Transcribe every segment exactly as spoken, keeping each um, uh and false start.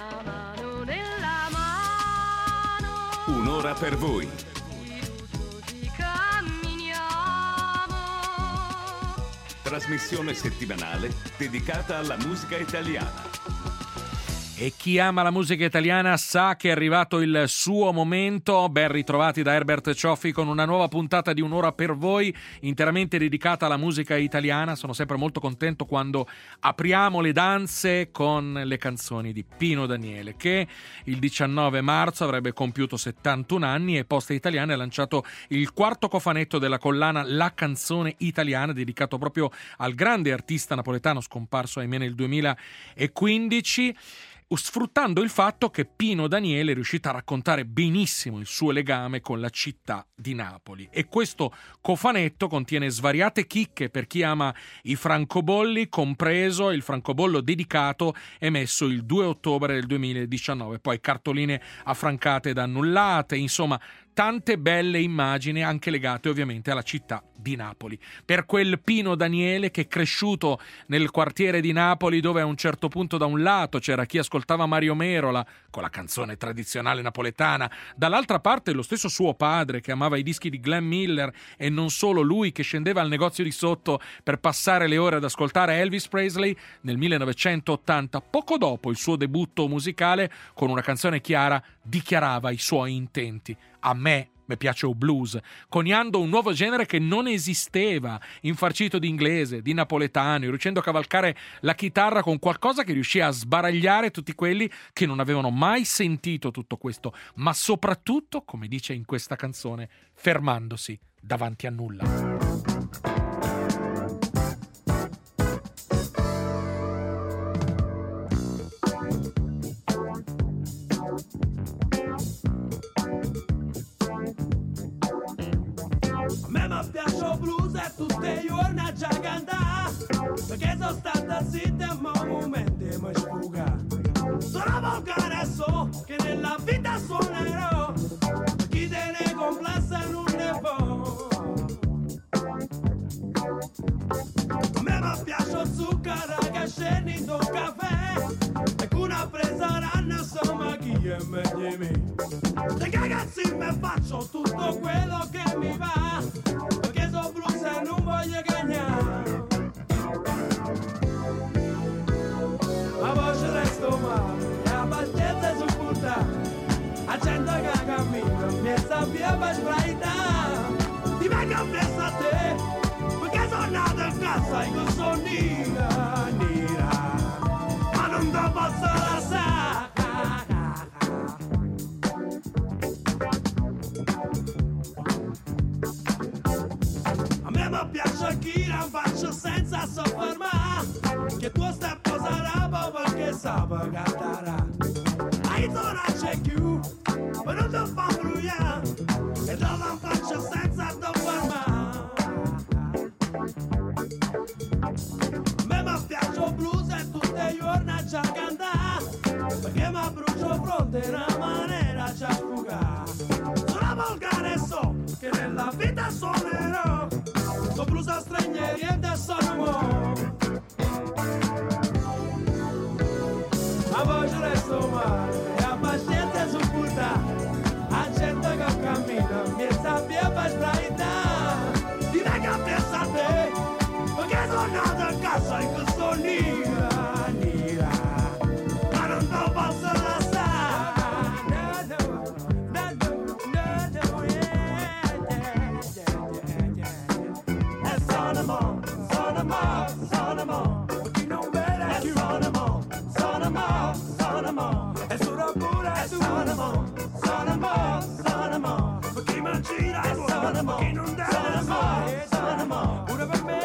la mano nella mano. Un'ora per voi. Fiduciosi camminiamo. Trasmissione settimanale dedicata alla musica italiana. E chi ama la musica italiana sa che è arrivato il suo momento. Ben ritrovati da Herbert Cioffi con una nuova puntata di Un'ora per voi, interamente dedicata alla musica italiana. Sono sempre molto contento quando apriamo le danze con le canzoni di Pino Daniele, che il diciannove marzo avrebbe compiuto settantuno anni, e Poste Italiane ha lanciato il quarto cofanetto della collana La Canzone Italiana, dedicato proprio al grande artista napoletano scomparso ahimè nel duemilaquindici, sfruttando il fatto che Pino Daniele è riuscito a raccontare benissimo il suo legame con la città di Napoli. E questo cofanetto contiene svariate chicche per chi ama i francobolli, compreso il francobollo dedicato emesso il due ottobre del duemiladiciannove, poi cartoline affrancate ed annullate, insomma tante belle immagini anche legate ovviamente alla città di Napoli. Per quel Pino Daniele che è cresciuto nel quartiere di Napoli, dove a un certo punto da un lato c'era chi ascoltava Mario Merola con la canzone tradizionale napoletana, dall'altra parte lo stesso suo padre che amava i dischi di Glenn Miller, e non solo lui, che scendeva al negozio di sotto per passare le ore ad ascoltare Elvis Presley. Nel millenovecentottanta, poco dopo il suo debutto musicale, con una canzone chiara dichiarava i suoi intenti: a me mi piace il blues, coniando un nuovo genere che non esisteva, infarcito di inglese, di napoletano, riuscendo a cavalcare la chitarra con qualcosa che riuscì a sbaragliare tutti quelli che non avevano mai sentito tutto questo, ma soprattutto, come dice in questa canzone, fermandosi davanti a nulla. Tutte giorni a già cantare, perché sono stata zitta ma un momento mi sfuga. Sono volgare so che nella vita suonerò, chi te ne complessa non ne può. A me mi piace il zucchero che scendi in un caffè, e con una presa ranna insomma chi è meglio me. Se ragazzi mi faccio tutto quello che mi va, perché sono blues e non voglio cagnare. Ma voce resto male, la pazienza è supportata, a gente che cammina, mi sta via per sbraitare. Ti vengo a pensare a te, perché sono nato in casa e che sono nera, nera, ma non te posso lasciare. Mi piace chi non faccio senza soffermare, che tu stai posando perché sape cantare. Hai tu non c'è più, ma non ti fa brugliare, e tu non faccio senza ti fermare. A me mi piace il blues e tutte le giorni a già cantare, perché mi brucio fronte in una maniera già sfugare. Sono volgare so che nella vita suonerò, so blues a stranieri e da sono mo. Ma voce resto male, la pazienza è supportata, a gente che cammina, mi sta via per sbraitare. Ti vengo a pensare a te, perché sono nato a casa e che sono nera, nera, ma non te posso lasciare. Che non deve mai, pure per me.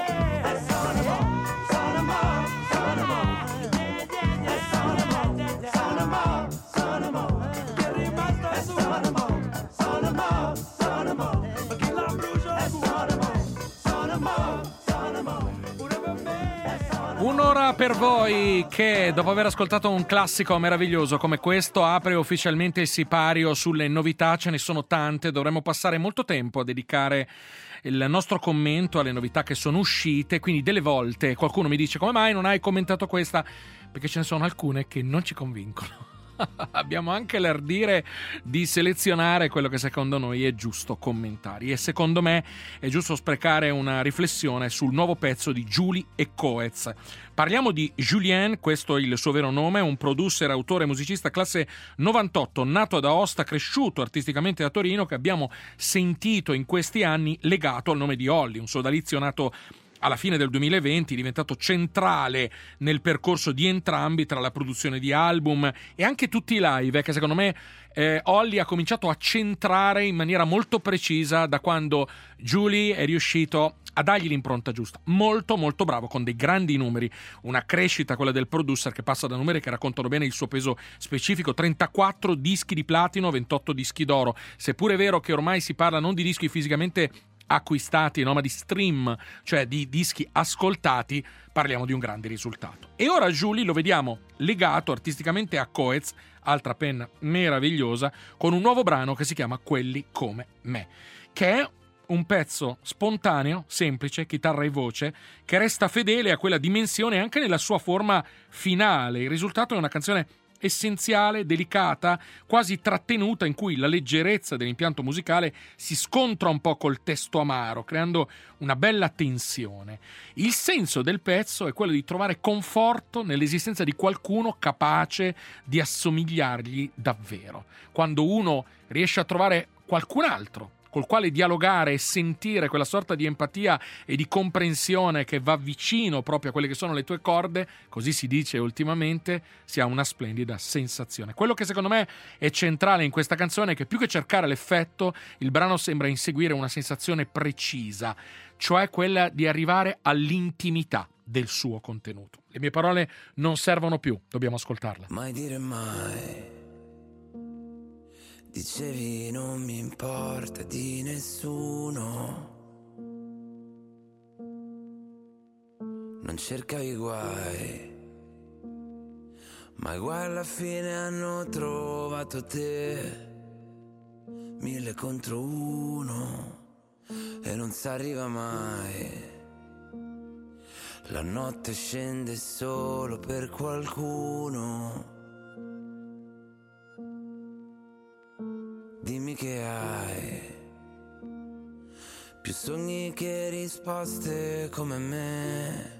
Un'ora per voi che, dopo aver ascoltato un classico meraviglioso come questo, apre ufficialmente il sipario sulle novità. Ce ne sono tante, dovremmo passare molto tempo a dedicare il nostro commento alle novità che sono uscite, quindi delle volte qualcuno mi dice: come mai non hai commentato questa? Perché ce ne sono alcune che non ci convincono. abbiamo anche l'ardire di selezionare quello che secondo noi è giusto commentare, e secondo me è giusto sprecare una riflessione sul nuovo pezzo di Julie e Coez. Parliamo di Julien, questo è il suo vero nome, un producer, autore e musicista classe novantotto, nato ad Aosta, cresciuto artisticamente a Torino, che abbiamo sentito in questi anni legato al nome di Olly, un sodalizio nato alla fine del duemilaventi, diventato centrale nel percorso di entrambi, tra la produzione di album e anche tutti i live, eh, che secondo me eh, Olly ha cominciato a centrare in maniera molto precisa da quando Julie è riuscito a dargli l'impronta giusta. Molto molto bravo, con dei grandi numeri, una crescita, quella del producer, che passa da numeri che raccontano bene il suo peso specifico: trentaquattro dischi di platino, ventotto dischi d'oro. Seppure è vero che ormai si parla non di dischi fisicamente acquistati, no, ma di stream, cioè di dischi ascoltati, parliamo di un grande risultato. E ora Julie lo vediamo legato artisticamente a Coez, altra penna meravigliosa, con un nuovo brano che si chiama Quelli come me, che è un pezzo spontaneo, semplice, chitarra e voce, che resta fedele a quella dimensione anche nella sua forma finale. Il risultato è una canzone essenziale, delicata, quasi trattenuta, in cui la leggerezza dell'impianto musicale si scontra un po' col testo amaro, creando una bella tensione. Il senso del pezzo è quello di trovare conforto nell'esistenza di qualcuno capace di assomigliargli davvero. Quando uno riesce a trovare qualcun altro col quale dialogare e sentire quella sorta di empatia e di comprensione che va vicino proprio a quelle che sono le tue corde, così si dice ultimamente, si ha una splendida sensazione. Quello che secondo me è centrale in questa canzone è che, più che cercare l'effetto, il brano sembra inseguire una sensazione precisa, cioè quella di arrivare all'intimità del suo contenuto. Le mie parole non servono più, dobbiamo ascoltarle. Mai dire mai. Dicevi non mi importa di nessuno, non cercavi guai, ma i guai alla fine hanno trovato te. Mille contro uno e non si arriva mai. La notte scende solo per qualcuno. Dimmi che hai più sogni che risposte come me,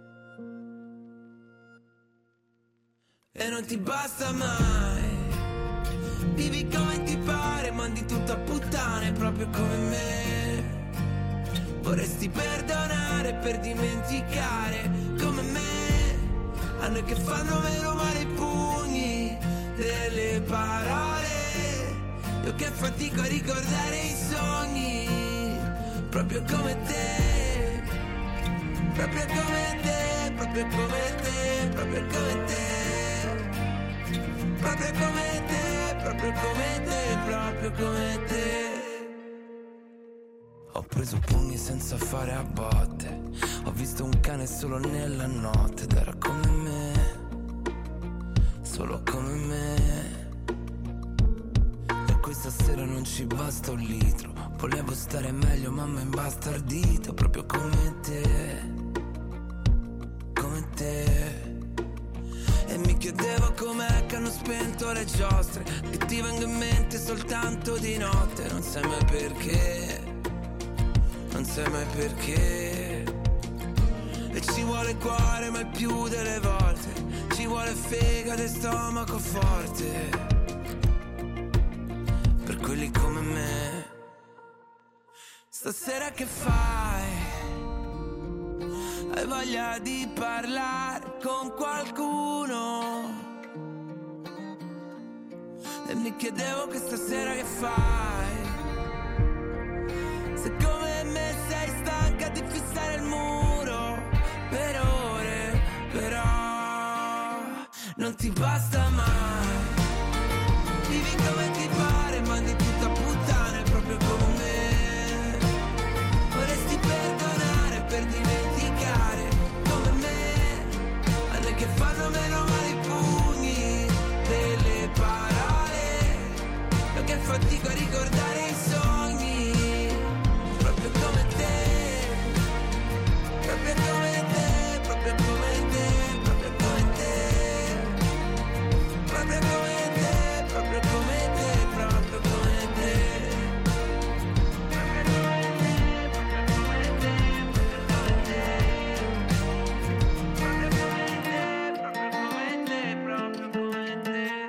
e non ti basta mai. Vivi come ti pare, mandi tutto a puttane proprio come me. Vorresti perdonare per dimenticare come me. A noi che fanno meno male i pugni delle parole, io che fatico a ricordare i sogni, proprio come te, proprio come te, proprio come te, proprio come te, proprio come te, proprio come te, proprio come te. Ho preso pugni senza fare a botte, ho visto un cane solo nella notte ed era come me, solo come me. Questa sera non ci basta un litro, volevo stare meglio ma mi imbastardito, proprio come te, come te. E mi chiedevo com'è che hanno spento le giostre, che ti venga in mente soltanto di notte. Non sai mai perché, non sai mai perché. E ci vuole cuore ma il più delle volte ci vuole fegato e stomaco forte, quelli come me. Stasera che fai? Hai voglia di parlare con qualcuno? E mi chiedevo che stasera che fai? Se come me sei stanca di fissare il muro per ore, però non ti basta mai. Vivi come ti pare, mandi tutto a puttane proprio come me. Vorresti perdonare per dimenticare come me. A noi che fanno meno male i pugni delle parole, io che fatico a ricordare i sogni, proprio come te, proprio come te, proprio come te, proprio come te, proprio come te.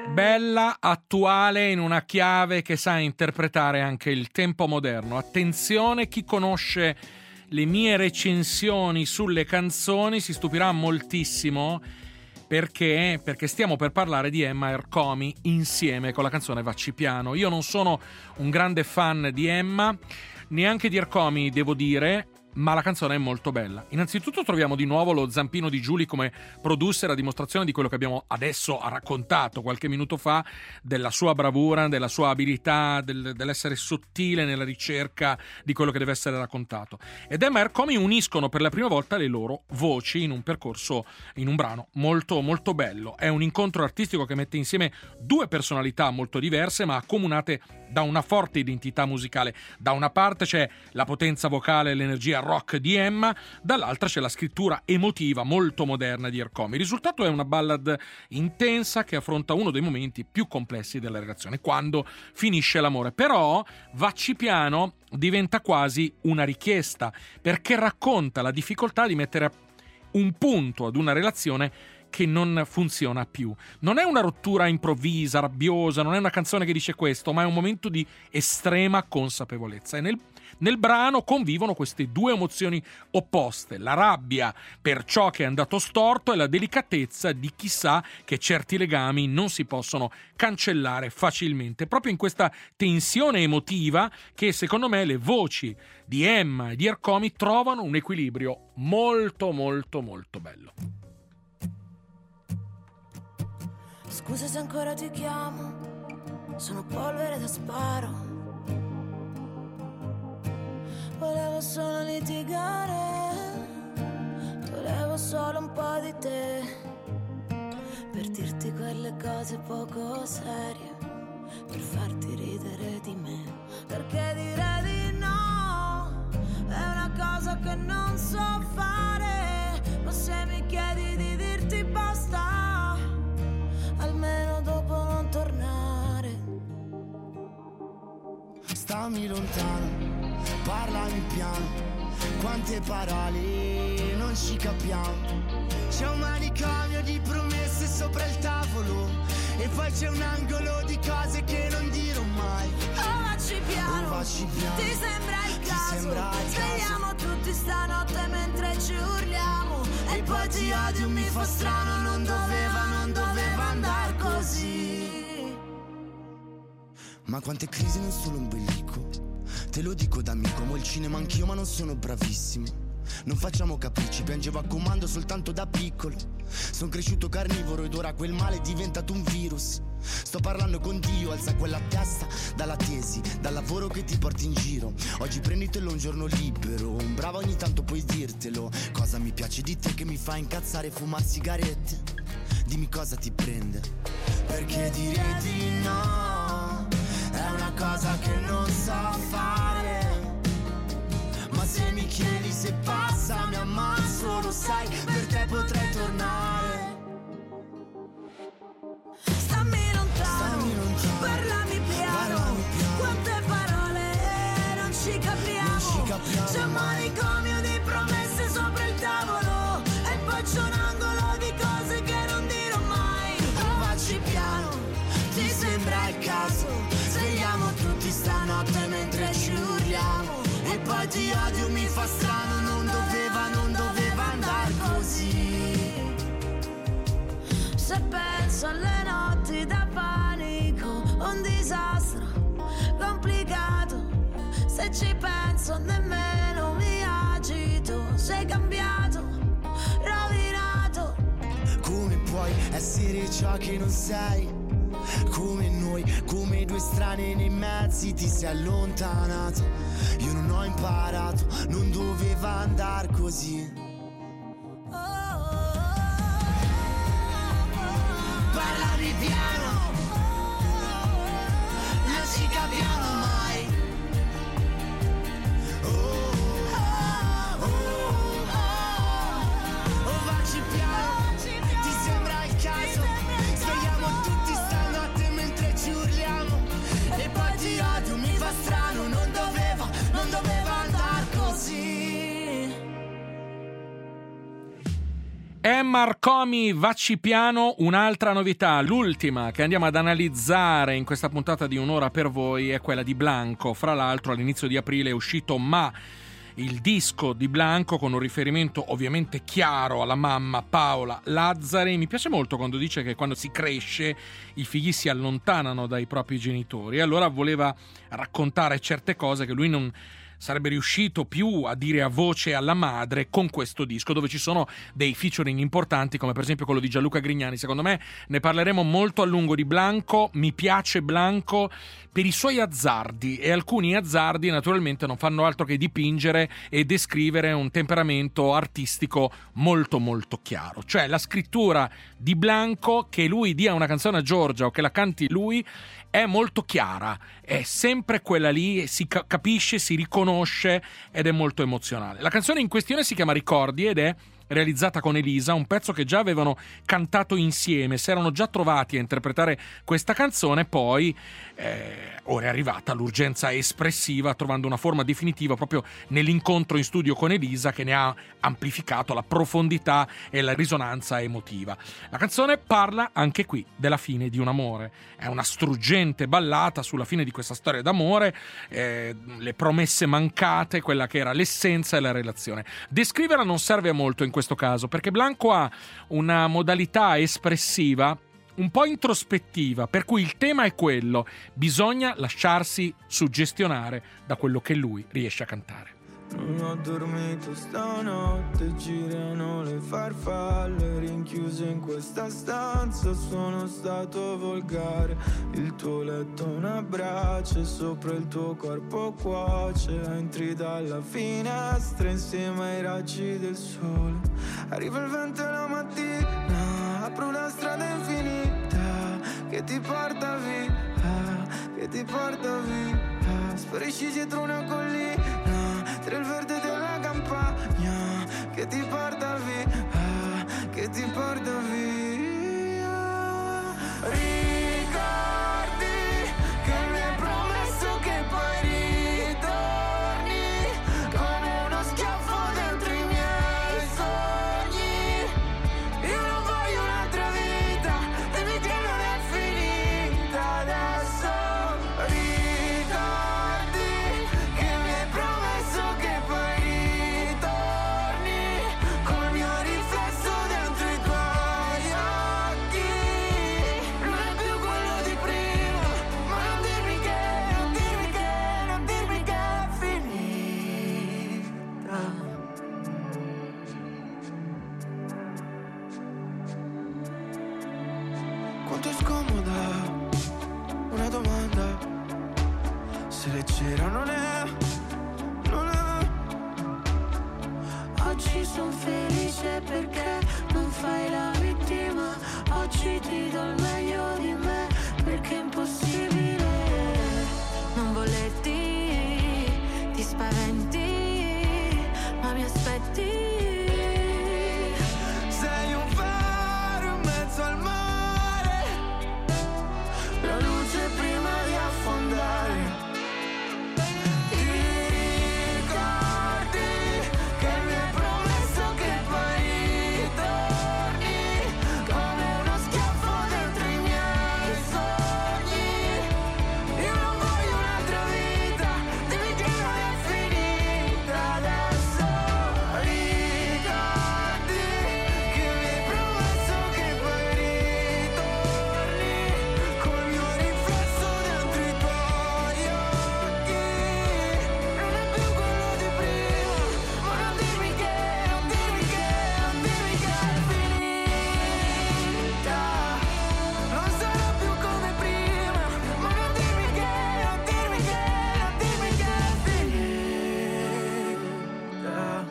Bella, attuale, in una chiave che sa interpretare anche il tempo moderno. Attenzione, chi conosce le mie recensioni sulle canzoni si stupirà moltissimo perché, perché stiamo per parlare di Emma Ercomi insieme con la canzone Vacci piano. Io non sono un grande fan di Emma, neanche di Ercomi, devo dire, ma la canzone è molto bella. Innanzitutto troviamo di nuovo lo zampino di Giulia come producer, a dimostrazione di quello che abbiamo adesso raccontato qualche minuto fa, della sua bravura, della sua abilità, del, dell'essere sottile nella ricerca di quello che deve essere raccontato. Ed Emma Ercomi uniscono per la prima volta le loro voci in un percorso, in un brano molto molto bello. È un incontro artistico che mette insieme due personalità molto diverse ma accomunate da una forte identità musicale. Da una parte c'è la potenza vocale e l'energia rock di Emma, dall'altra c'è la scrittura emotiva molto moderna di Ercomi. Il risultato è una ballad intensa che affronta uno dei momenti più complessi della relazione, quando finisce l'amore. Però Vacci piano diventa quasi una richiesta, perché racconta la difficoltà di mettere un punto ad una relazione che non funziona più. Non è una rottura improvvisa, rabbiosa, non è una canzone che dice questo, ma è un momento di estrema consapevolezza. E nel, nel brano convivono queste due emozioni opposte: la rabbia per ciò che è andato storto e la delicatezza di chi sa che certi legami non si possono cancellare facilmente. Proprio in questa tensione emotiva che secondo me le voci di Emma e di Ercomi trovano un equilibrio molto molto molto bello. Scusa se ancora ti chiamo, sono polvere da sparo. Volevo solo litigare, volevo solo un po' di te, per dirti quelle cose poco serie, per farti ridere di me. Perché dire di no è una cosa che non so fare, ma se mi chiedi di dirti basta, almeno dopo non tornare. Stammi lontano, parlami piano, quante parole non ci capiamo. C'è un manicomio di promesse sopra il tavolo, e poi c'è un angolo di cose che non dirò mai. Oh, vacci piano, oh, vacci piano. Ti sembra il Ti caso, sembra il svegliamo caso. tutti stanotte mentre ci urliamo, e, e poi ti odio, mi fa strano, non doveva, non doveva andar così. Ma quante crisi nel solo ombelico, te lo dico da amico, amo il cinema anch'io ma non sono bravissimo. Non facciamo capricci, piangevo a comando soltanto da piccolo. Sono cresciuto carnivoro ed ora quel male è diventato un virus. Sto parlando con Dio, alza quella testa dalla tesi, dal lavoro che ti porti in giro. Oggi prenditelo un giorno libero, brava ogni tanto puoi dirtelo. Cosa mi piace di te che mi fa incazzare fumar sigarette? Dimmi cosa ti prende. Perché dire di no è una cosa che non so fare, ma se mi chiedi se passa mi ammazzo, lo sai, per te potrei tornare. Stammi lontano, Stammi lontano, parlami piano, parlami piano. Quante parole non ci capiamo, Non ci capiamo c'è un mai. manicomio di promesse sopra il tavolo, e poi c'è un angolo di cose che non dirò mai. Oh, vacci piano, ti sembra il caso, svegliamo tutti stanotte mentre ci urliamo, e poi ti odio, mi fa strano, non doveva, non doveva andar così. Se penso alle notti da panico, un disastro complicato. Se ci penso nemmeno mi agito. Sei cambiato, rovinato. Come puoi essere ciò che non sei? Come noi, come due strane nei mezzi ti sei allontanato. Io non ho imparato, non doveva andar così. Parlami piano, non ci capiamo mai. Oh, oh, oh, oh, vacci piano, ti sembra il caso? Svegliamo tutti stanotte mentre ci urliamo, e poi ti odio, mi fa strano, non doveva, non doveva andar così. E. Marcomi, Vacci piano, un'altra novità, l'ultima che andiamo ad analizzare in questa puntata di Un'ora per voi è quella di Blanco. Fra l'altro all'inizio di aprile è uscito Ma, il disco di Blanco, con un riferimento ovviamente chiaro alla mamma Paola Lazzari. Mi piace molto quando dice che quando si cresce i figli si allontanano dai propri genitori, allora voleva raccontare certe cose che lui non sarebbe riuscito più a dire a voce alla madre con questo disco, dove ci sono dei featuring importanti come per esempio quello di Gianluca Grignani. Secondo me ne parleremo molto a lungo di Blanco. Mi piace Blanco per i suoi azzardi, e alcuni azzardi naturalmente non fanno altro che dipingere e descrivere un temperamento artistico molto molto chiaro. Cioè la scrittura di Blanco, che lui dia una canzone a Giorgia o che la canti lui, è molto chiara, è sempre quella lì, si capisce, si riconosce ed è molto emozionale. La canzone in questione si chiama Ricordi ed è realizzata con Elisa, un pezzo che già avevano cantato insieme, si erano già trovati a interpretare questa canzone, poi eh, ora è arrivata l'urgenza espressiva, trovando una forma definitiva proprio nell'incontro in studio con Elisa, che ne ha amplificato la profondità e la risonanza emotiva. La canzone parla anche qui della fine di un amore, è una struggente ballata sulla fine di questa storia d'amore, eh, le promesse mancate, quella che era l'essenza della relazione. Descriverla non serve a molto in questo caso, perché Blanco ha una modalità espressiva un po' introspettiva, per cui il tema è quello, bisogna lasciarsi suggestionare da quello che lui riesce a cantare. Non ho dormito stanotte, girano le farfalle, rinchiuso in questa stanza sono stato volgare. Il tuo letto una brace, sopra il tuo corpo cuoce. Entri dalla finestra insieme ai raggi del sole. Arriva il vento la mattina, apro una strada infinita che ti porta via, che ti porta via. Sparisci dietro una collina, tra il verde della campagna, che ti porta via, che ti porta via. Ricordi che mi hai promesso che poi ritorni, come uno schiaffo dentro i miei sogni. Io non voglio un'altra vita, dimmi che non è finita adesso. Quanto è scomoda una domanda, se leggera non è, non è. Oggi son felice perché non fai la vittima. Oggi ti do il meglio di me, perché è impossibile non volerti. Ti spaventi, ma mi aspetti. Sei un faro in mezzo al mare, la luce prima di affondare. Ti ricordi che mi hai promesso che poi ritorni, come uno schiaffo dentro i miei sogni. Io non voglio un'altra vita, dimmi che non è finita adesso. Ricordi che mi hai promesso che poi ritorni, col mio riflesso dentro i tuoi occhi. Non è più quello di prima, ma non dirmi che, non dirmi che, non dirmi che è finita. Non sarà più come prima, ma non dirmi che, non dirmi che, non dirmi che è finita.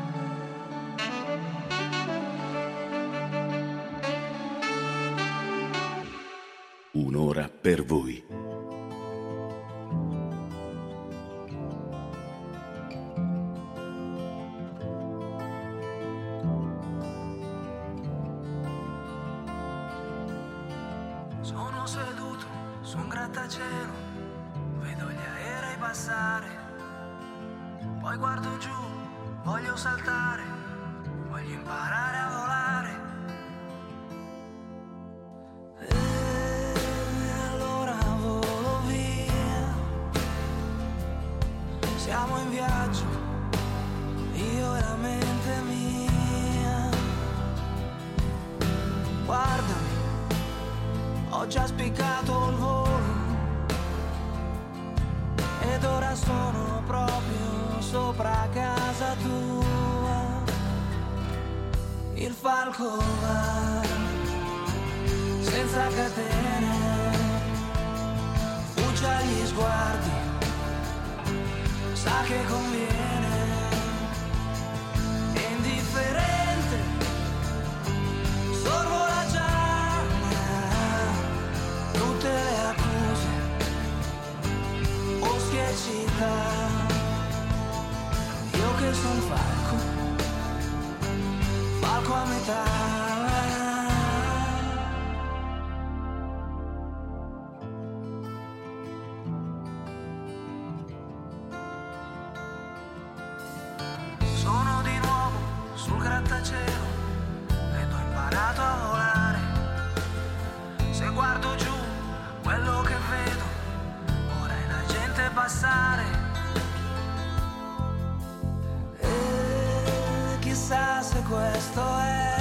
Un'ora per voi. Sono seduto su un grattacielo, vedo gli aerei passare, poi guardo giù, voglio saltare, voglio imparare a volare. già spiccato il volo ed ora sono proprio sopra casa tua. Il falco va senza catene, fugge agli sguardi, sa che conviene, è indifferente, sorvola già tutte le accuse, boschi e città. Io che son falco, falco a metà. Sono di nuovo sul grattacielo ed ho imparato a volare. Se guardo giù quello che vedo, ora è la gente passare. E chissà se questo è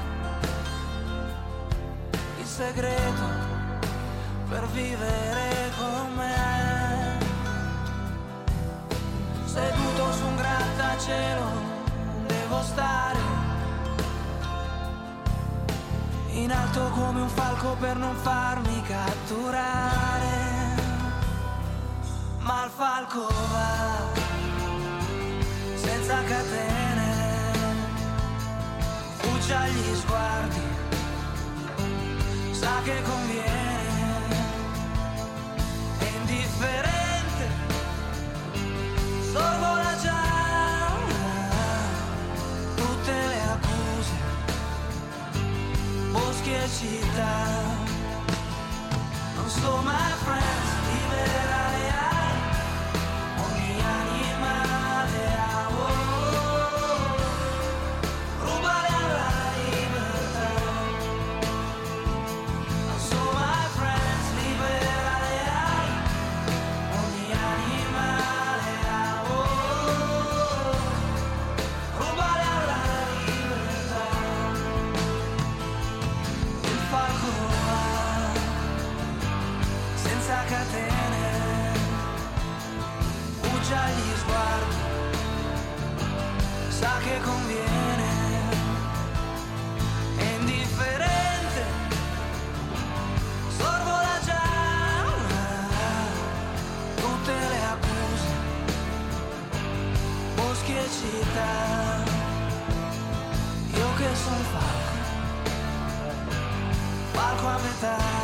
il segreto per vivere con me. Seduto su un grattacielo devo stare in alto come un falco per non farmi catturare. Ma il falco va senza catene, fugge agli sguardi, sa che conviene, è indifferente, sorvola già tutte le accuse, boschi e città. Non so my friends, libera le ali, ogni animale ha oh, rubare alla libertà. Non so my friends, libera le ali, ogni animale ha oh, rubare alla libertà. Il falco va senza catene, fugge agli sguardi, sa che conviene, è indifferente, sorvola già tutte le accuse, boschi e città. Io che son falco, falco a metà.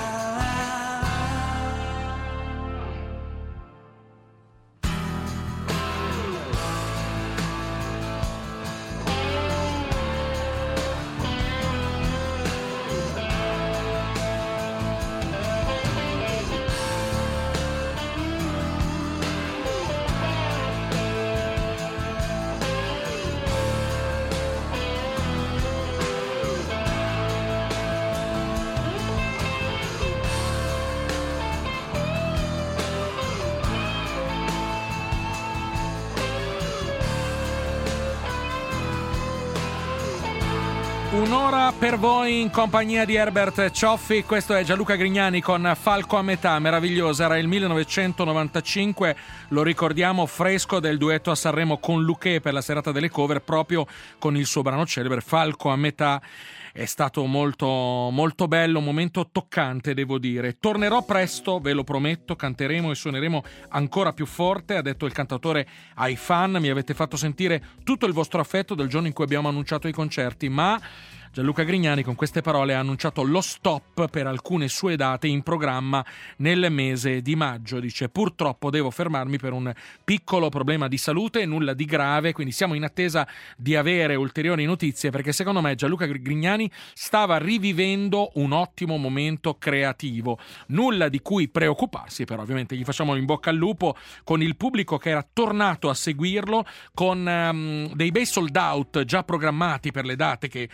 Un'ora per voi in compagnia di Herbert Cioffi. Questo è Gianluca Grignani con Falco a metà, meravigliosa. Era il millenovecentonovantacinque, lo ricordiamo, fresco del duetto a Sanremo con Luché per la serata delle cover, proprio con il suo brano celebre Falco a metà. È stato molto, molto bello, un momento toccante, devo dire. Tornerò presto, ve lo prometto, canteremo e suoneremo ancora più forte, ha detto il cantautore ai fan. Mi avete fatto sentire tutto il vostro affetto del giorno in cui abbiamo annunciato i concerti, ma Gianluca Grignani con queste parole ha annunciato lo stop per alcune sue date in programma nel mese di maggio. Dice: purtroppo devo fermarmi per un piccolo problema di salute, nulla di grave, quindi siamo in attesa di avere ulteriori notizie, perché secondo me Gianluca Grignani stava rivivendo un ottimo momento creativo. Nulla di cui preoccuparsi, però ovviamente gli facciamo in bocca al lupo con il pubblico che era tornato a seguirlo, con um, dei bei sold out già programmati per le date che, in cui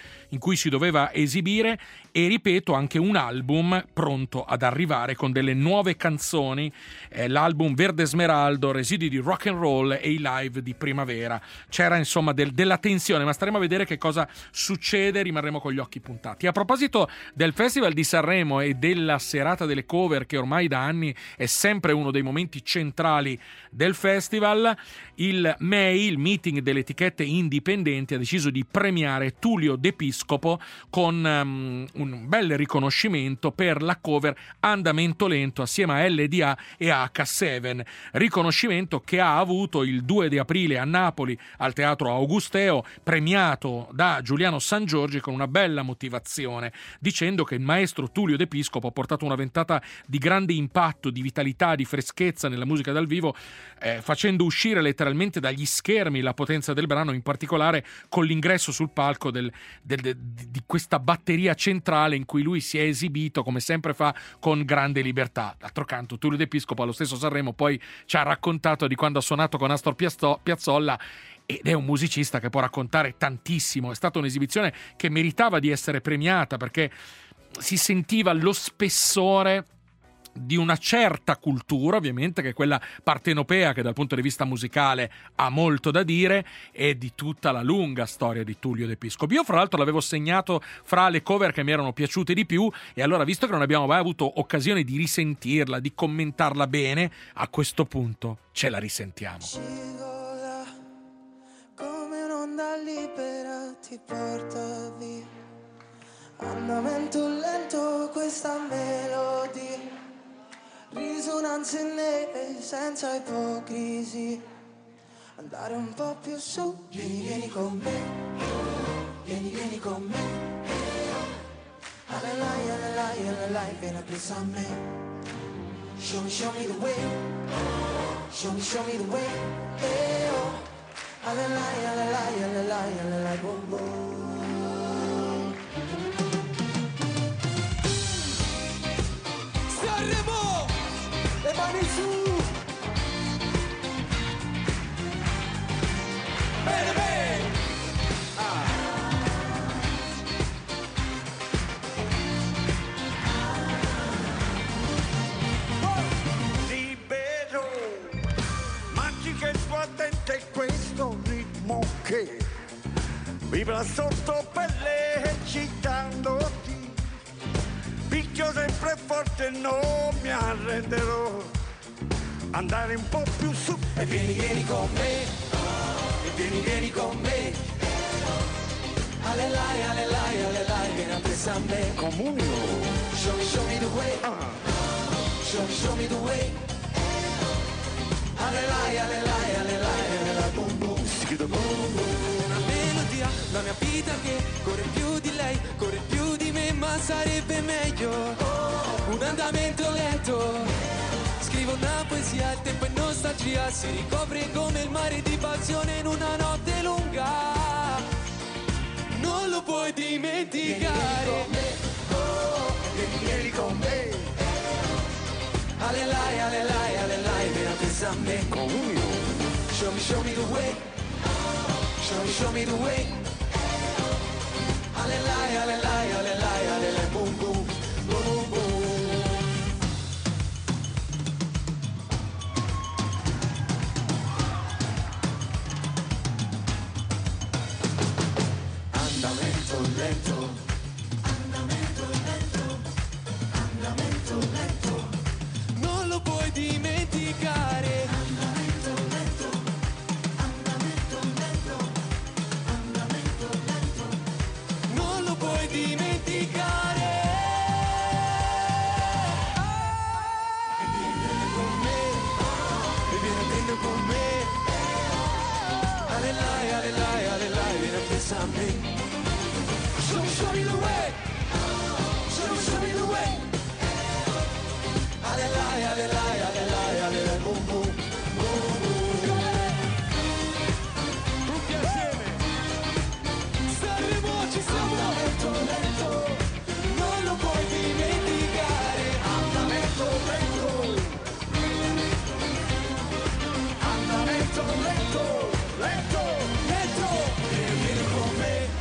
cui si doveva esibire, e ripeto anche un album pronto ad arrivare con delle nuove canzoni, eh, l'album Verde Smeraldo, residui di rock and roll e i live di primavera. C'era insomma del, della tensione, ma staremo a vedere che cosa succede, rimarremo con gli occhi puntati. A proposito del Festival di Sanremo e della serata delle cover, che ormai da anni è sempre uno dei momenti centrali del festival, il M E I, il meeting delle etichette indipendenti, ha deciso di premiare Tullio D'Episcopo con um, un bel riconoscimento per la cover Andamento Lento assieme a L D A e acca sette, riconoscimento che ha avuto il due di aprile a Napoli al Teatro Augusteo, premiato da Giuliano Sangiorgi con una bella motivazione, dicendo che il maestro Tullio D'Episcopo ha portato una ventata di grande impatto, di vitalità, di freschezza nella musica dal vivo, eh, facendo uscire letteralmente dagli schermi la potenza del brano, in particolare con l'ingresso sul palco del, del, de, di questa batteria centrale in cui lui si è esibito, come sempre fa, con grande libertà. D'altro canto, Tullio D'Episcopo allo stesso Sanremo poi ci ha raccontato di quando ha suonato con Astor Piazzolla, ed è un musicista che può raccontare tantissimo. È stata un'esibizione che meritava di essere premiata, perché si sentiva lo spessore di una certa cultura, ovviamente, che è quella partenopea, che dal punto di vista musicale ha molto da dire, e di tutta la lunga storia di Tullio D'Episcopo. Io fra l'altro l'avevo segnato fra le cover che mi erano piaciute di più, e allora, visto che non abbiamo mai avuto occasione di risentirla, di commentarla bene, a questo punto ce la risentiamo. Scivola come un'onda libera, ti porta via. Andamento lento questa melodia, risonanze nere senza ipocrisia. Andare un po' più su, vieni, vieni con me, vieni, vieni con me. Alelai, alelai, alelai, vieni a pensa a me. Show me, show me the way, show me, show me the way. Eh, oh. Alelai, alelai, alelai, alelai, boom, boom. Sanremo, le mani su. Bene, bene. Ah. Libero, magica e suadente questo ritmo che vibra sotto pelle eccitandoti. Picchio sempre forte, non mi arrenderò. Andare un po' più su. E vieni, vieni con me. E vieni, vieni con me. Alelai, alelai, alelai, vieni a pensa a me. Comunio. Show me, show me the way. Show me, show me the way. Alelai, alelai, alelai, alelai, boom, boom. Boom, boom. Una melodia, la mia vita che corre più di lei, corre più di me, ma sarebbe meglio un andamento lento. Scrivo una poesia, il tempo è nostalgia, si ricopre come il mare di passione in una notte lunga. Non lo puoi dimenticare. Vieni, vieni con me. Alelai, alelai, alelai, vieni a pensa a me. Comunio. Show me, show me the way. Show me, show me the way. Alelai, alelai, alelai, alelai, boom, boom, boom, boom. Andamento lento. Andamento lento. Andamento lento. Non lo puoi dimenticare. Andamento lento. Andamento lento. Andamento lento. Non lo puoi dimenticare. E vieni con me. E vieni a prendere con me. Alelai, alelai, alelai, vieni a pensa a me. Show me, show me the way. Show me, show me the way. Alelai, alelai, alelai, alelai, boom, boom, boom, boom. Tutti assieme. Sanremo, ci siamo. Andamento lento, non lo puoi dimenticare. Andamento lento. Andamento lento, lento, lento. Vieni, vieni con me.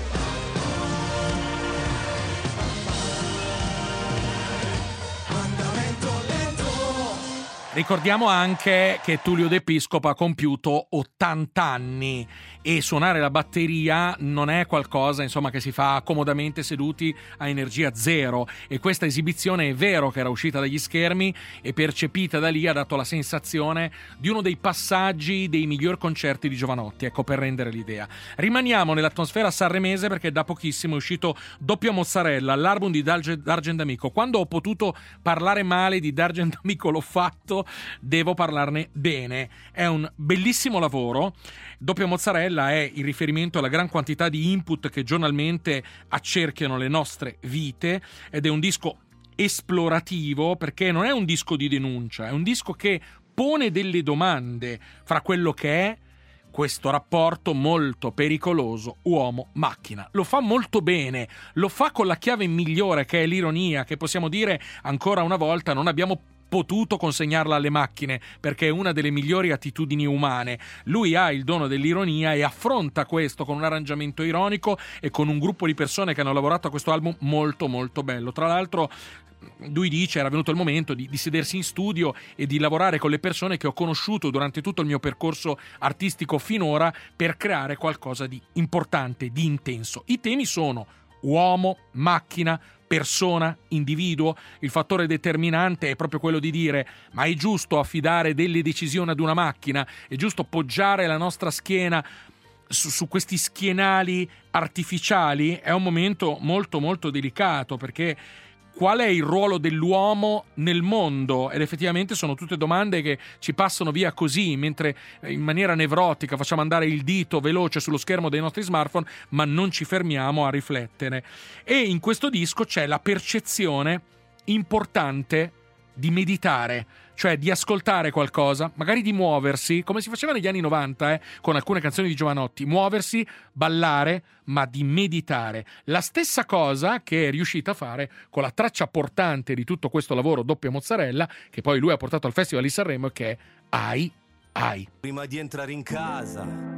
Ricordiamo anche che Tullio De Piscopo ha compiuto ottanta anni e suonare la batteria non è qualcosa, insomma, che si fa comodamente seduti a energia zero, e questa esibizione è vero che era uscita dagli schermi e percepita da lì ha dato la sensazione di uno dei passaggi dei miglior concerti di Jovanotti, ecco, per rendere l'idea. Rimaniamo nell'atmosfera sanremese perché da pochissimo è uscito Doppia Mozzarella, l'album di Dargen D'Amico. Quando ho potuto parlare male di Dargen D'Amico l'ho fatto, devo parlarne bene. È un bellissimo lavoro. Doppia Mozzarella è il riferimento alla gran quantità di input che giornalmente accerchiano le nostre vite, ed è un disco esplorativo perché non è un disco di denuncia, è un disco che pone delle domande fra quello che è questo rapporto molto pericoloso uomo-macchina. Lo fa molto bene, lo fa con la chiave migliore, che è l'ironia, che possiamo dire ancora una volta non abbiamo potuto consegnarla alle macchine perché è una delle migliori attitudini umane. Lui ha il dono dell'ironia e affronta questo con un arrangiamento ironico e con un gruppo di persone che hanno lavorato a questo album molto molto bello. Tra l'altro lui dice era venuto il momento di, di sedersi in studio e di lavorare con le persone che ho conosciuto durante tutto il mio percorso artistico finora per creare qualcosa di importante, di intenso. I temi sono uomo, macchina, persona, individuo. Il fattore determinante è proprio quello di dire: ma è giusto affidare delle decisioni ad una macchina? È giusto poggiare la nostra schiena su, su questi schienali artificiali? È un momento molto molto delicato, perché qual è il ruolo dell'uomo nel mondo? Ed effettivamente sono tutte domande che ci passano via così, mentre in maniera nevrotica facciamo andare il dito veloce sullo schermo dei nostri smartphone, ma non ci fermiamo a riflettere. E in questo disco c'è la percezione importante di meditare, cioè di ascoltare qualcosa, magari di muoversi, come si faceva negli anni novanta, eh, con alcune canzoni di Jovanotti, muoversi, ballare, ma di meditare. La stessa cosa che è riuscita a fare con la traccia portante di tutto questo lavoro Doppia Mozzarella, che poi lui ha portato al Festival di Sanremo, e che è Ai Ai. Prima di entrare in casa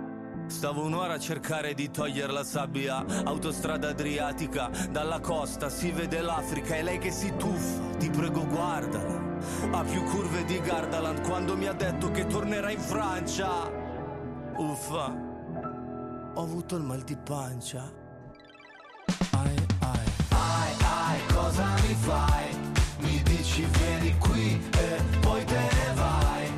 stavo un'ora a cercare di togliere la sabbia. Autostrada Adriatica, dalla costa si vede l'Africa, e lei che si tuffa, ti prego guardala. Ha più curve di Gardaland quando mi ha detto che tornerà in Francia. Uffa, ho avuto il mal di pancia. Ai ai, ai ai, cosa mi fai? Mi dici vieni qui e poi te ne vai.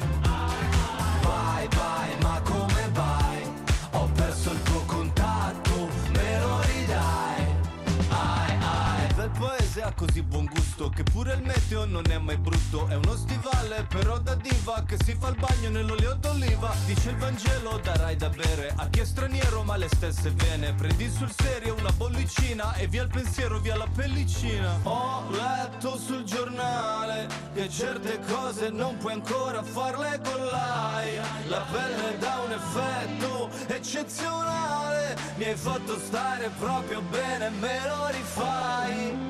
Vai vai, ma come vai? Ho perso il tuo contatto, me lo ridai. Ai ai, bel paese ha così buon gusto che pure il meteo non è mai brutto. È uno stivale però da diva che si fa il bagno nell'olio d'oliva. Dice il Vangelo darai da bere a chi è straniero, ma le stesse vene. Prendi sul serio una bollicina e via il pensiero, via la pellicina. Ho letto sul giornale che certe cose non puoi ancora farle con l'A I. La pelle dà un effetto eccezionale. Mi hai fatto stare proprio bene, me lo rifai.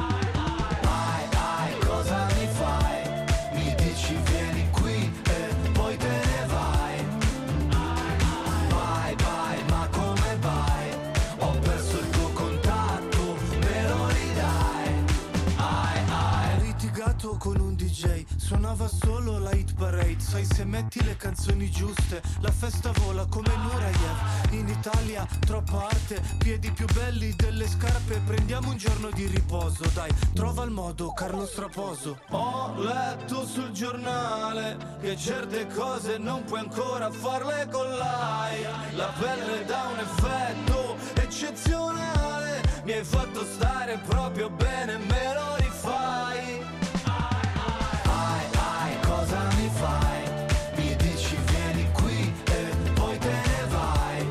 Cosa mi fai? Mi dici vieni qui e poi te ne vai. Vai, vai, ma come vai? Ho perso il tuo contatto, me lo ridai. Ai, ai. Ho litigato con un D J, suonava solo la hit parade. Sai, se metti le canzoni giuste, la festa vola come Nureyev. In Italia troppa arte, piedi più belli delle scarpe. Prendiamo un giorno di riposo, dai, trova il modo, Carlo Straposo. Ho letto sul giornale che certe cose non puoi ancora farle con l'A I. La pelle dà un effetto eccezionale. Mi hai fatto stare proprio bene, me lo rifai. Ai ai, cosa mi fai? Mi dici vieni qui e poi te ne vai.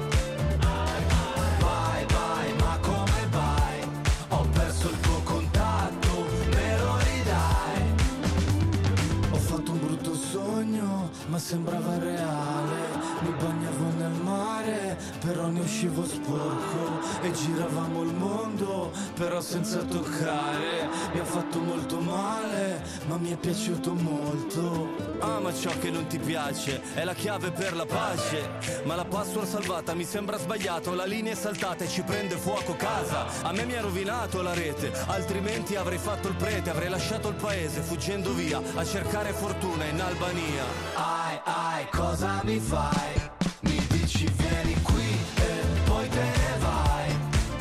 Vai vai, ma come vai? Ho perso il tuo contatto, me lo ridai. Ho fatto un brutto sogno, ma sembrava reale. Mi bagnavo nel mare, però ne uscivo sporco. E giravamo il mondo, però senza toccare. Mi ha fatto molto male, ma mi è piaciuto molto. Ama ciò che non ti piace, è la chiave per la pace. Ma la password salvata mi sembra sbagliato, la linea è saltata e ci prende fuoco casa. A me mi ha rovinato la rete, altrimenti avrei fatto il prete, avrei lasciato il paese fuggendo via a cercare fortuna in Albania. Ai ai, cosa mi fai? Mi dici vieni qui e poi te ne vai.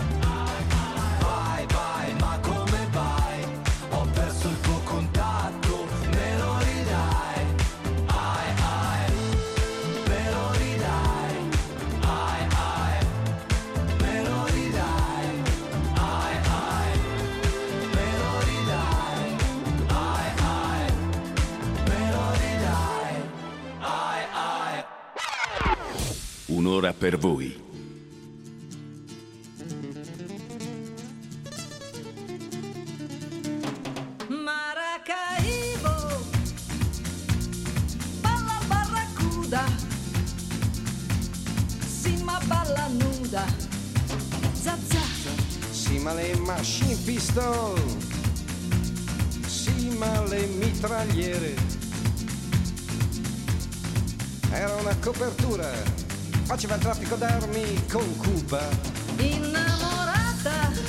Vai, vai, ma come vai? Ho perso il tuo contatto, me lo ridai. Ai, ai, me lo ridai. Ai, ai, me lo ridai. Ai, ai, me lo ridai. Ai, ai, me lo ridai. Ai, ai. Un'ora per voi. Maracaibo, balla barracuda, sì ma balla nuda, zazza. Sì ma le machine pistol, sì ma le mitragliere. Era una copertura, faceva il traffico d'armi con Cuba. Innamorata,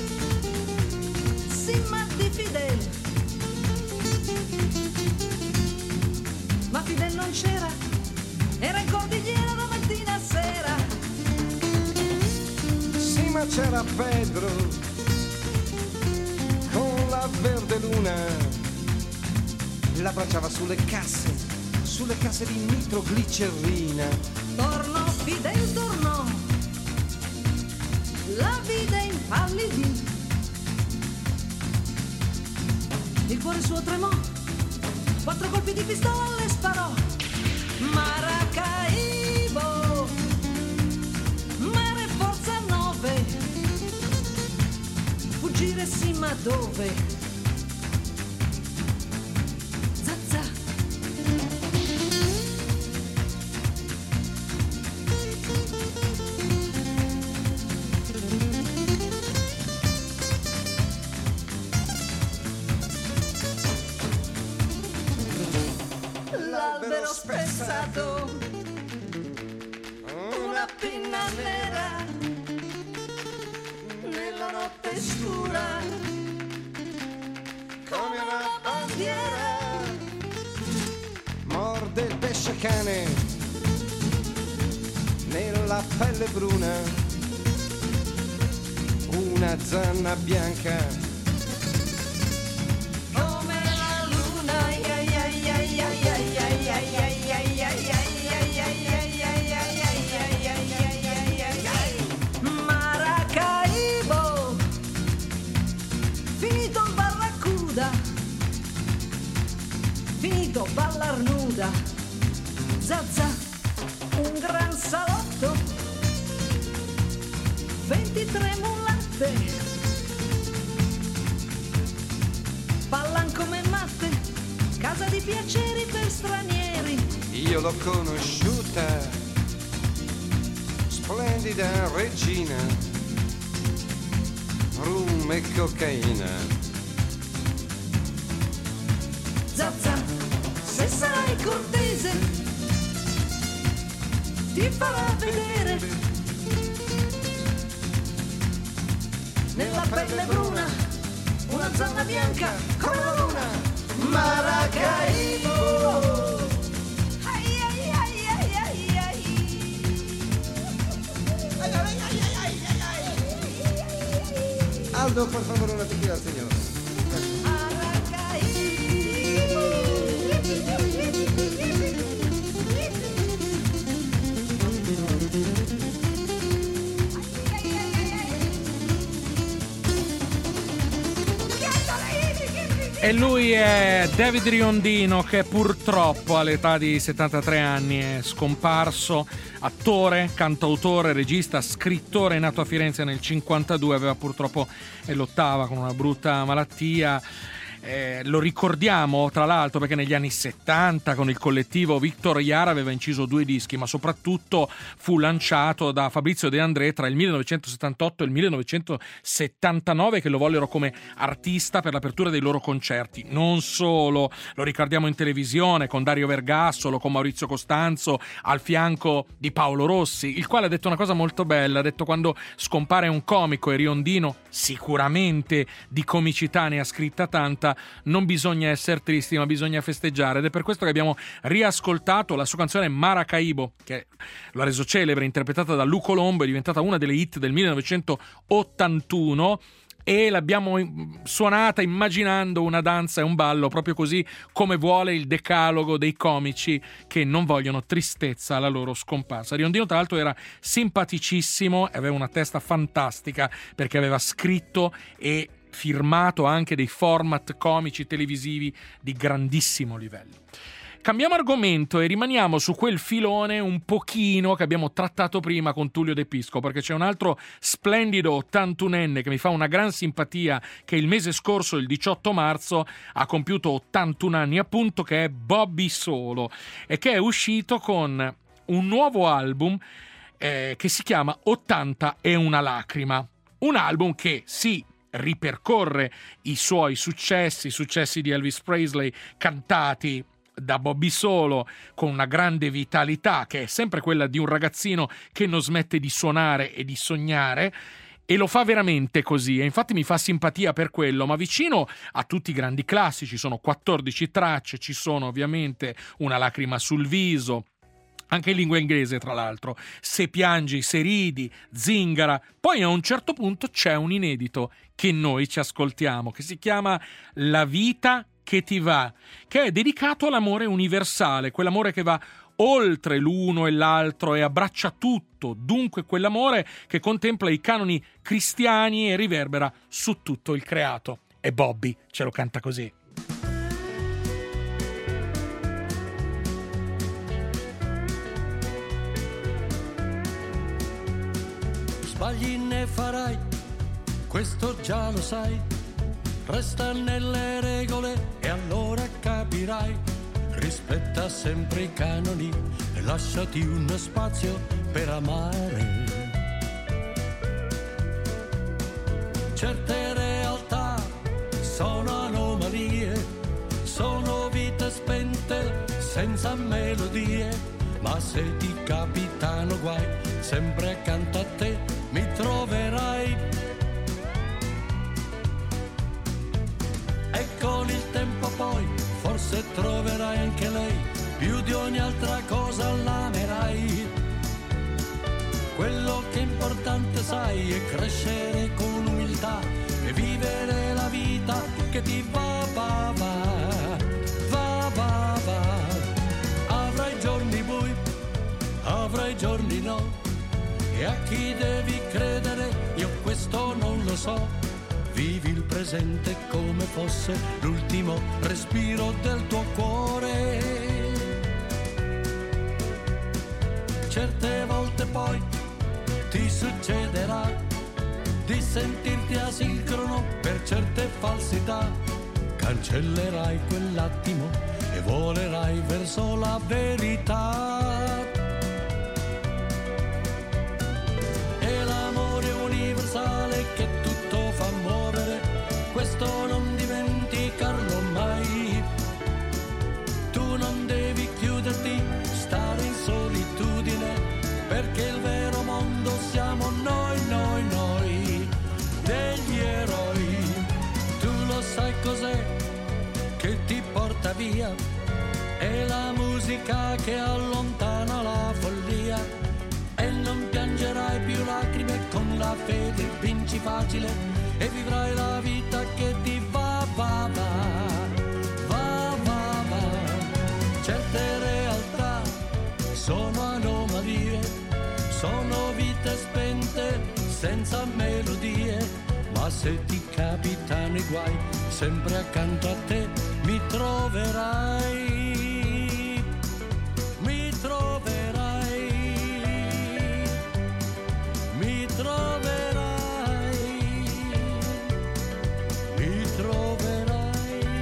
sì ma di Fidel, ma Fidel non c'era, era in cordigliera da mattina a sera. Sì ma c'era Pedro con la verde luna, l'abbracciava sulle casse, sulle casse di nitroglicerina. Tornò Fidel, tornò, la vide impallidì, il cuore suo tremò, quattro colpi di pistola le sparò. Maracaibo, mare forza nove, fuggire sì ma dove? Zazza. L'albero spezzato, una pinna nera nella notte scura, come una bandiera. Morde il pesce cane nella pelle bruna, una zanna bianca Come la luna, ia, ia, ia, ia, ia, ia, ia, ia, ia, ia, ia, ia, ia, ia, ia. Maracaibo, finito il barracuda, finito ballar nuda, zazza, un gran salotto, ventitré mulatte, ballan come matte, casa di piaceri per stranieri. io l'ho conosciuta, splendida regina, rum e cocaina. Zazza, se sarai cortese, ti farà vedere nella pelle bruna una zona bianca come la luna. Maracaibo, ai, ai, ai, ai, ai, ai. Aldo, per favore, una tequila al signore. E lui è David Riondino, che purtroppo all'età di settantatré anni è scomparso. Attore, cantautore, regista, scrittore, nato a Firenze nel cinquantadue, aveva purtroppo e lottava con una brutta malattia. Eh, lo ricordiamo tra l'altro perché negli anni settanta con il collettivo Victor Jara aveva inciso due dischi, ma soprattutto fu lanciato da Fabrizio De André tra il millenovecentosettantotto e il millenovecentosettantanove, che lo vollero come artista per l'apertura dei loro concerti. Non solo, lo ricordiamo in televisione con Dario Vergassolo, con Maurizio Costanzo al fianco di Paolo Rossi, il quale ha detto una cosa molto bella, ha detto: quando scompare un comico e riondino, sicuramente di comicità ne ha scritta tanta, non bisogna essere tristi ma bisogna festeggiare, ed è per questo che abbiamo riascoltato la sua canzone Maracaibo, che l'ha reso celebre, interpretata da Lu Colombo, è diventata una delle hit del millenovecentottantuno e l'abbiamo suonata immaginando una danza e un ballo proprio così come vuole il decalogo dei comici che non vogliono tristezza alla loro scomparsa. Riondino tra l'altro era simpaticissimo e aveva una testa fantastica perché aveva scritto e firmato anche dei format comici televisivi di grandissimo livello. Cambiamo argomento e rimaniamo su quel filone un pochino che abbiamo trattato prima con Tullio De Pisco, perché c'è un altro splendido ottantunenne che mi fa una gran simpatia, che il mese scorso, il diciotto marzo, ha compiuto ottantuno anni appunto, che è Bobby Solo, e che è uscito con un nuovo album eh, che si chiama ottanta e una lacrima. Un album che sì, ripercorre i suoi successi, i successi di Elvis Presley cantati da Bobby Solo con una grande vitalità che è sempre quella di un ragazzino che non smette di suonare e di sognare, e lo fa veramente così, e infatti mi fa simpatia per quello. Ma vicino a tutti i grandi classici sono quattordici tracce, ci sono ovviamente Una lacrima sul viso, anche in lingua inglese tra l'altro, Se piangi, se ridi, Zingara. Poi a un certo punto c'è un inedito che noi ci ascoltiamo, che si chiama La vita che ti va, che è dedicato all'amore universale, quell'amore che va oltre l'uno e l'altro e abbraccia tutto, dunque quell'amore che contempla i canoni cristiani e riverbera su tutto il creato. E Bobby ce lo canta così. Sbagli ne farai, questo già lo sai. Resta nelle regole e allora capirai. Rispetta sempre i canoni e lasciati uno spazio per amare. Certe realtà sono anomalie, sono vite spente senza melodie. Ma se ti capitano guai, sempre accanto a te mi troverai. E con il tempo poi forse troverai anche lei, più di ogni altra cosa l'amerai. Quello che è importante sai è crescere con umiltà e vivere la vita che ti va va va, va va va. Avrai giorni bui, avrai giorni no, e a chi devi credere io questo non lo so. Vivi il presente come fosse l'ultimo respiro del tuo cuore. Certe volte poi ti succederà di sentirti asincrono per certe falsità. Cancellerai quell'attimo e volerai verso la verità. E l'amore universale che tutto fa muovere, questo non dimenticarlo mai. Tu non devi chiuderti, stare in solitudine, perché il vero mondo siamo noi, noi, noi, degli eroi. Tu lo sai cos'è che ti porta via? È la musica che allontana la follia. E non piangerai più lacrime, con la fede vinci facile e vivrai la vita che ti va, va, va, va, va, va. Certe realtà sono anomalie, sono vite spente senza melodie, ma se ti capitano i guai, sempre accanto a te mi troverai, mi troverai, mi troverai, mi troverai.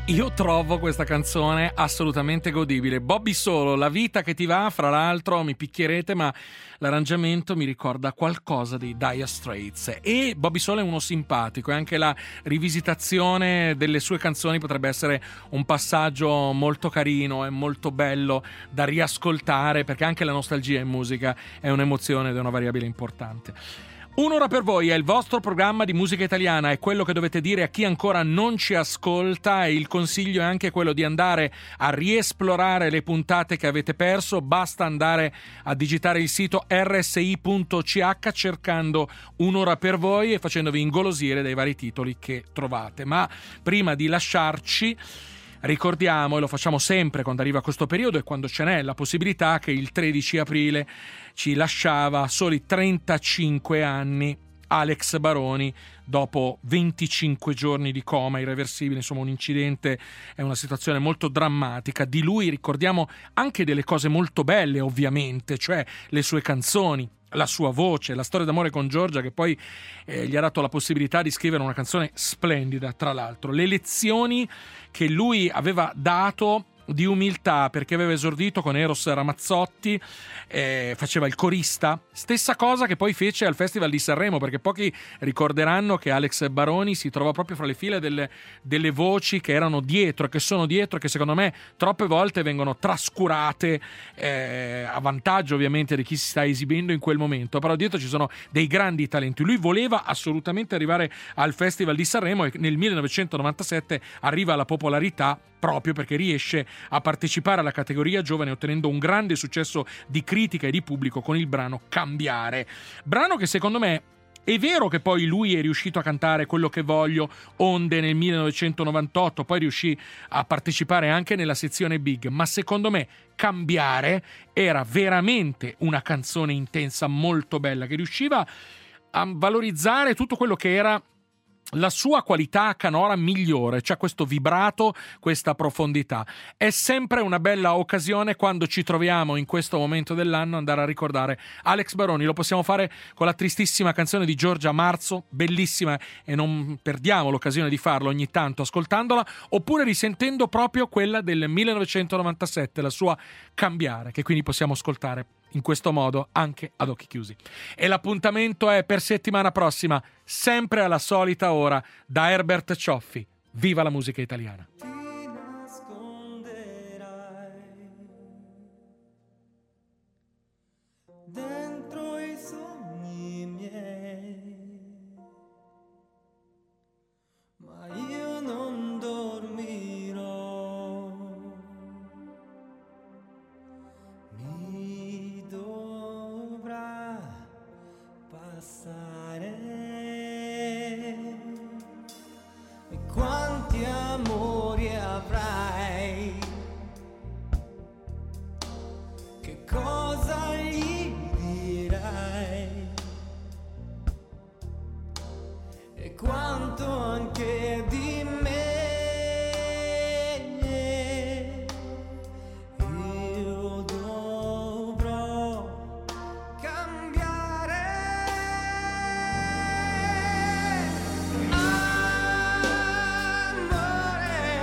Io trovo questa canzone assolutamente godibile. Bobby Solo, La vita che ti va, fra l'altro mi picchierete, ma l'arrangiamento mi ricorda qualcosa dei Dire Straits. E Bobby Solo è uno simpatico, e anche la rivisitazione delle sue canzoni potrebbe essere un passaggio molto carino e molto bello da riascoltare, perché anche la nostalgia in musica è un'emozione ed è una variabile importante. Un'ora per voi è il vostro programma di musica italiana, è quello che dovete dire a chi ancora non ci ascolta, e il consiglio è anche quello di andare a riesplorare le puntate che avete perso. Basta andare a digitare il sito erre esse i punto ci acca cercando Un'ora per voi e facendovi ingolosire dai vari titoli che trovate. Ma prima di lasciarci, ricordiamo, e lo facciamo sempre quando arriva questo periodo e quando ce n'è la possibilità, che il tredici aprile ci lasciava a soli trentacinque anni Alex Baroni, dopo venticinque giorni di coma irreversibile. Insomma, un incidente, è una situazione molto drammatica. Di lui ricordiamo anche delle cose molto belle, ovviamente, cioè le sue canzoni, la sua voce, la storia d'amore con Giorgia, che poi eh, gli ha dato la possibilità di scrivere una canzone splendida, tra l'altro. Le lezioni che lui aveva dato di umiltà, perché aveva esordito con Eros Ramazzotti, eh, faceva il corista, stessa cosa che poi fece al Festival di Sanremo, perché pochi ricorderanno che Alex Baroni si trovò proprio fra le file delle, delle voci che erano dietro e che sono dietro, e che secondo me troppe volte vengono trascurate, eh, a vantaggio ovviamente di chi si sta esibendo in quel momento, però dietro ci sono dei grandi talenti. Lui voleva assolutamente arrivare al Festival di Sanremo e nel millenovecentonovantasette arriva alla popolarità proprio perché riesce a partecipare alla categoria giovane, ottenendo un grande successo di critica e di pubblico con il brano Cambiare. Brano che secondo me, è vero che poi lui è riuscito a cantare Quello che voglio, Onde nel millenovecentonovantotto, poi riuscì a partecipare anche nella sezione Big, ma secondo me Cambiare era veramente una canzone intensa, molto bella, che riusciva a valorizzare tutto quello che era la sua qualità canora migliore, cioè questo vibrato, questa profondità. È sempre una bella occasione, quando ci troviamo in questo momento dell'anno, andare a ricordare Alex Baroni. Lo possiamo fare con la tristissima canzone di Giorgia Marzo, bellissima, e non perdiamo l'occasione di farlo ogni tanto ascoltandola, oppure risentendo proprio quella del millenovecentonovantasette, la sua Cambiare, che quindi possiamo ascoltare in questo modo anche ad occhi chiusi. E l'appuntamento è per settimana prossima, sempre alla solita ora, da Herbert Cioffi. Viva la musica italiana! Ti nasconderai dentro i sogni miei, ma io non dormirò. Mi dovrà passare, e quanti amori avrai, che cosa gli dirai, e quanto anche di me io dovrò cambiare. Amore,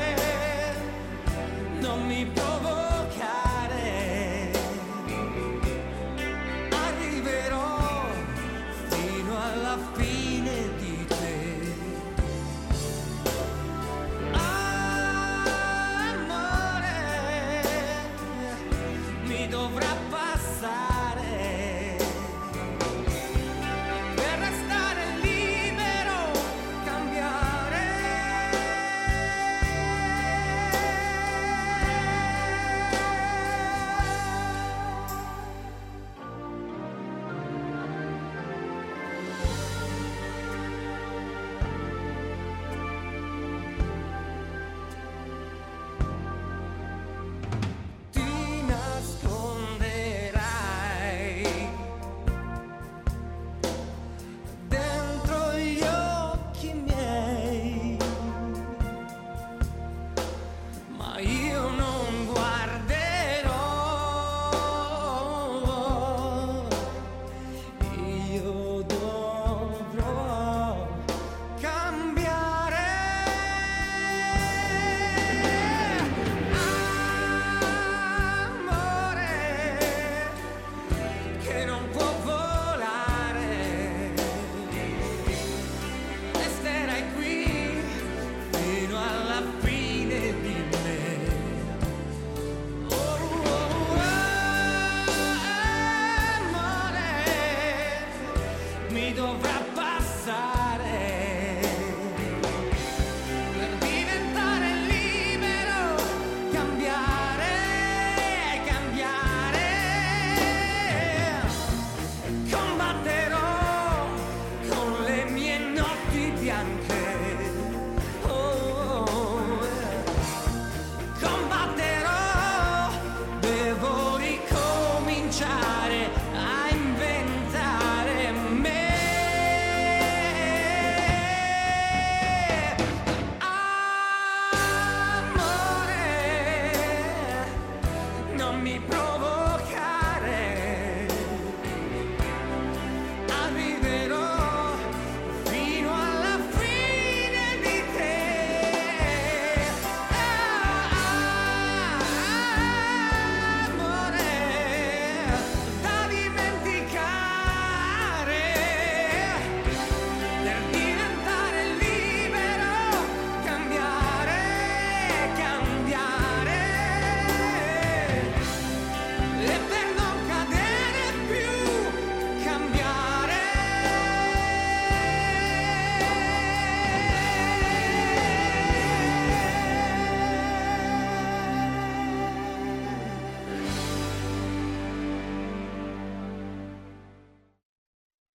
mi dovrà